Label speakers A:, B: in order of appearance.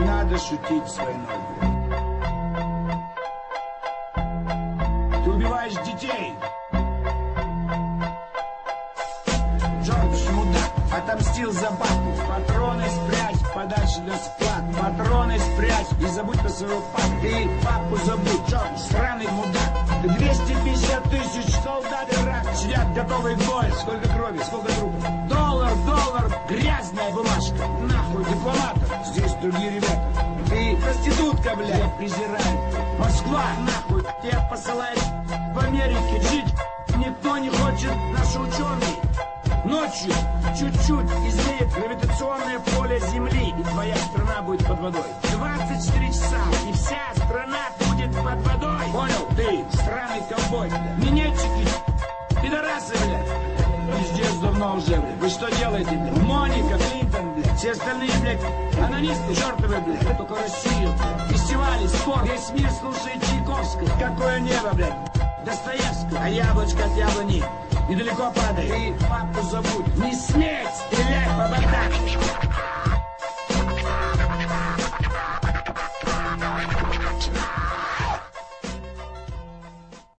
A: надо шутить с войной, блядь. Ты убиваешь детей. Джордж, мудак, отомстил за бабку. Патроны спрячь подальше до склад. Патроны спрячь и забудь про своего папу. Ты папу забудь, Джордж, сраный мудак. 250 тысяч солдат Ирак сидят готовые к бою. Сколько крови, сколько трупов. Доллар, грязная бумажка. Нахуй дипломатов, здесь другие ребята. Ты проститутка, блядь, я презираю. Москва, нахуй, тебя посылает в Америке жить. Никто не хочет, наши ученые. Ночью чуть-чуть изменит гравитационное поле Земли, и твоя страна будет под водой. 24 часа, и вся страна будет под водой. Понял? Ты, странный ковбой. Минетчики, пидорасы, блядь. Пиздец давно уже, блядь. Вы что делаете, блядь? Моника, Клинтон, блядь. Все остальные, блядь, анонисты, чертовы, блядь. Только Россию, блядь. Фестивали, спорт. Весь мир слушает Чайковского. Какое небо, блядь. Достоевского. А яблочко от яблони недалеко падает. Ты папу забудь. Не сметь